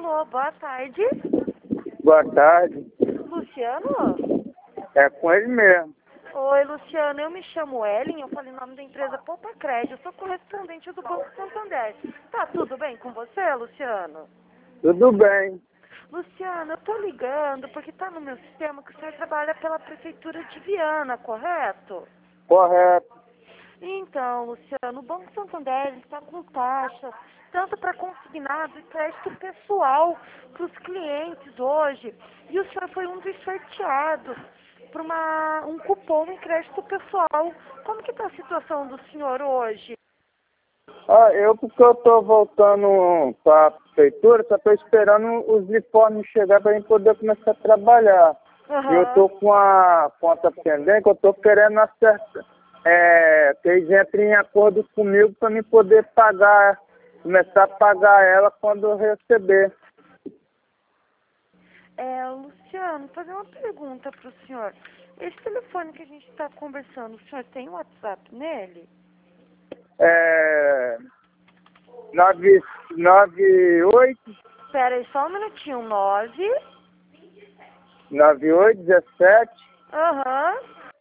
Alô, boa tarde. Boa tarde. Luciano? É com ele mesmo. Oi, Luciano, eu me chamo Ellen, eu falo em nome da empresa Poupa Crédito, eu sou correspondente do Banco Santander. Tá tudo bem com você, Luciano? Tudo bem. Luciano, eu tô ligando porque tá no meu sistema que o senhor trabalha pela Prefeitura de Viana, correto? Correto. Então, Luciano, o Banco Santander está com taxas, tanto para consignado e crédito pessoal para os clientes hoje. E o senhor foi um dos sorteados por um cupom em crédito pessoal. Como que está a situação do senhor hoje? Porque eu tô voltando para a prefeitura, só tô esperando os uniformes chegar para gente poder começar a trabalhar. E eu tô com a conta pendente, que eu tô querendo acertar, que eles entrem em acordo comigo para me poder pagar, começar a pagar ela quando eu receber. Luciano, fazer uma pergunta para o senhor. Esse telefone que a gente está conversando, o senhor tem WhatsApp nele? 98 Espera aí só um minutinho, 17 Aham.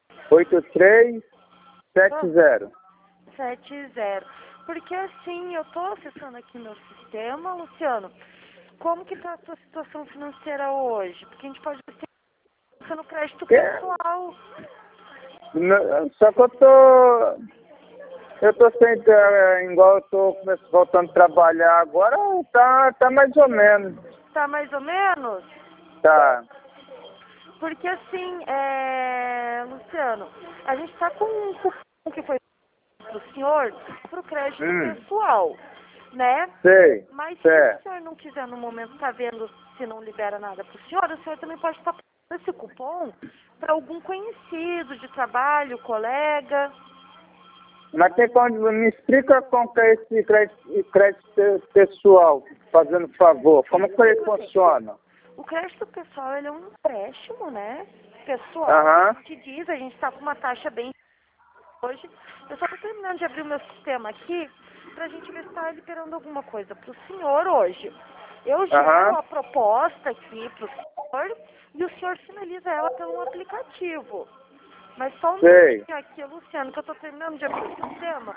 8370. 70. Porque assim, eu tô acessando aqui meu sistema, Luciano. Como que tá a sua situação financeira hoje? Porque a gente pode ter no crédito pessoal. Só que eu tô sem, igual eu tô voltando a trabalhar agora, tá mais ou menos. Tá mais ou menos? Tá. Porque assim, Luciano, a gente tá com um cupom que foi pro senhor pro crédito pessoal, né? Sei. Mas se o senhor não quiser no momento tá vendo se não libera nada pro senhor, o senhor também pode estar passando esse cupom para algum conhecido de trabalho, colega. Mas tem como, me explica como que é esse crédito pessoal, fazendo favor. Como que ele funciona? O crédito pessoal, ele é um empréstimo, né? Pessoal, Aham. a gente diz, a gente está com uma taxa bem hoje. Eu só estou terminando de abrir o meu sistema aqui para a gente ver se está liberando alguma coisa para o senhor hoje. Eu gero a proposta aqui para o senhor e o senhor finaliza ela pelo aplicativo. Mas só um minutinho aqui, Luciano, que eu estou terminando de abrir o sistema.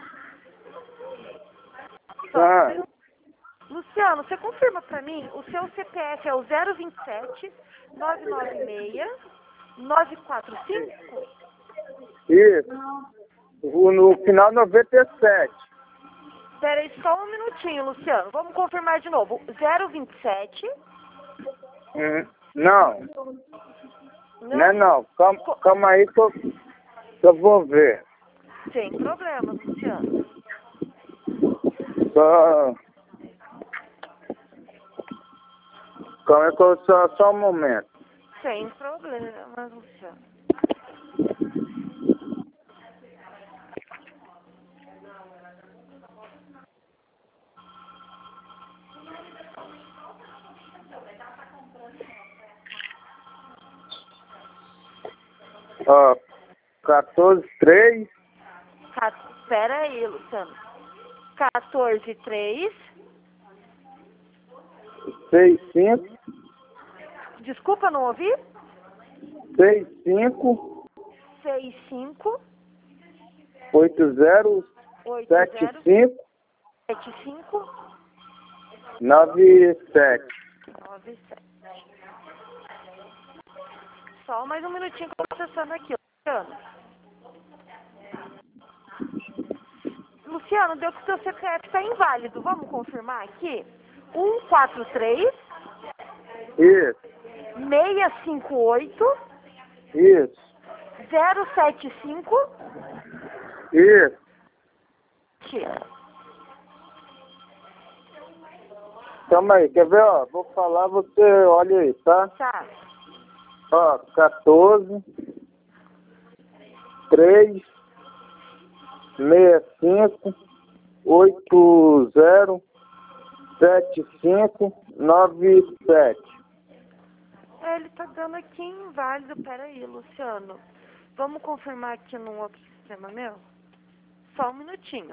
Luciano, você confirma para mim, o seu CPF é o 027 996 945? Isso. No final 97. Espera aí só um minutinho, Luciano. Vamos confirmar de novo. 027? Não. Não. Calma aí que eu vou ver. Sem problemas, Luciano. Calma aí que só um momento. Sem problemas, Luciano. Ó, 14,3. Espera aí, Luciano. 14,3. 65. Desculpa, não ouvi? 65. 65. 80. 75. 75. 97. 97. Só mais um minutinho que eu estou acessando aqui, Luciano. Luciano, deu que o seu CPF está inválido. Vamos confirmar aqui? 143 Isso. 658 Isso. 075. Isso. Calma aí, quer ver, ó? Vou falar, você olha aí, tá? Tá. Ó, 14, 3, 65, 80, 75, 97. Ele tá dando aqui inválido. Pera aí, Luciano. Vamos confirmar aqui num outro sistema meu? Só um minutinho.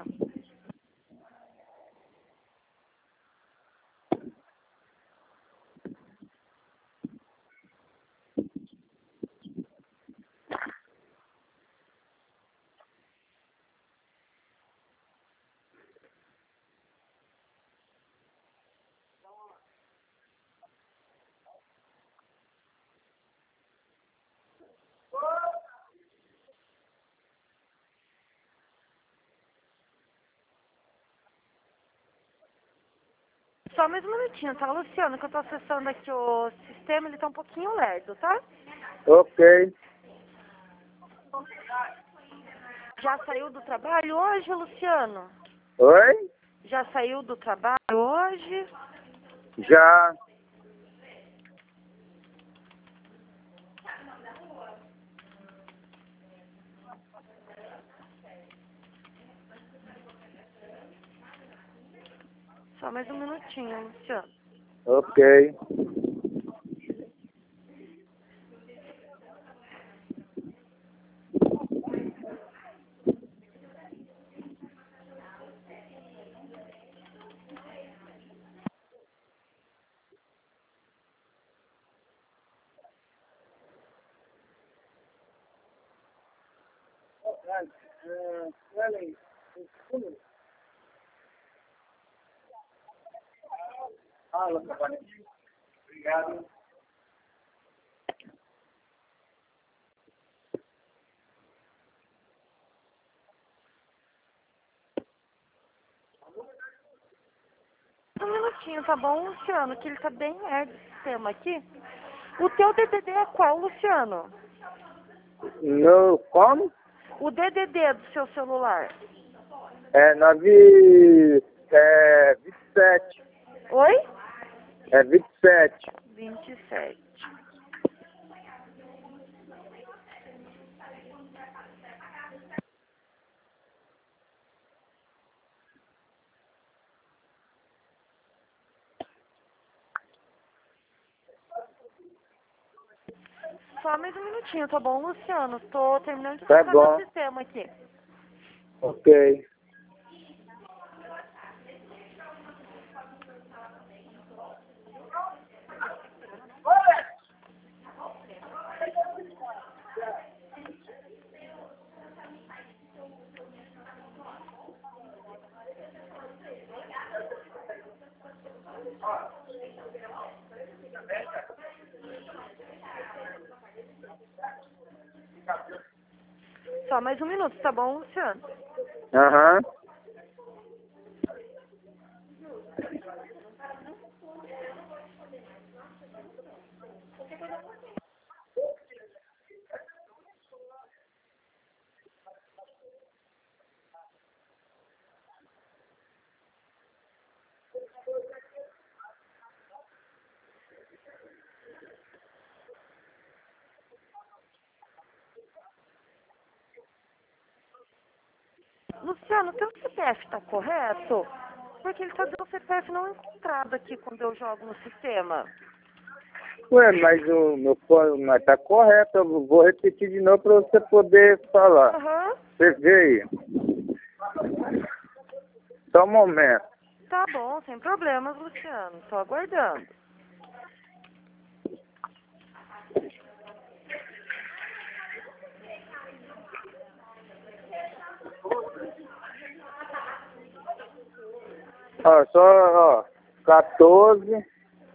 Só mais um minutinho, tá, Luciano? Que eu tô acessando aqui o sistema, ele tá um pouquinho lerdo, tá? Ok. Já saiu do trabalho hoje, Luciano? Oi? Já saiu do trabalho hoje? Já. Só mais um minutinho, Luciano. Ok. Obrigado. Um minutinho, tá bom, Luciano? Que ele tá bem lerdo esse sistema aqui. O teu DDD é qual, Luciano? No, como? O DDD do seu celular. É 27. Oi? É 27. 27. Só mais um minutinho, tá bom, Luciano? Tô terminando de Tá acessar meu bom. sistema aqui. Ok. Só mais um minuto, tá bom, Luciano? Aham. Luciano, teu CPF tá correto? Porque ele tá dando o CPF não encontrado aqui quando eu jogo no sistema. Ué, mas o meu plano mas tá correto. Eu vou repetir de novo para você poder falar. Aham. Você vê aí. Só um momento. Tá bom, sem problemas, Luciano. Tô aguardando. Ó, só, ó, 14.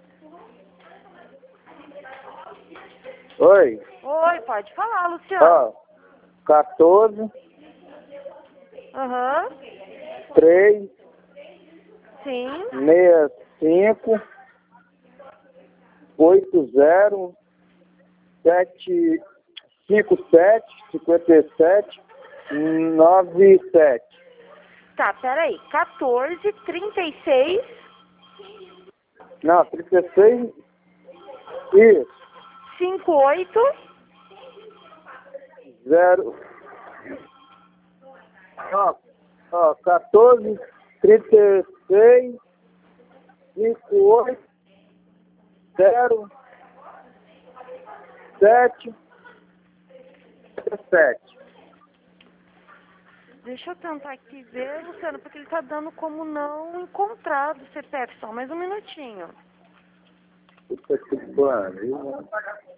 Oi. Oi, pode falar, Luciano. Ó, 14, Aham. 3, Sim. 65, 80, 7, 57, 57, 97. Tá, peraí. 14, 36. Não, 36. Isso. 58. 0. Ó, 14, 36, 58, 0, 7, 17. Deixa eu tentar aqui ver, Luciano, porque ele tá dando como não encontrado o CPF. Só mais um minutinho. Puta que pariu.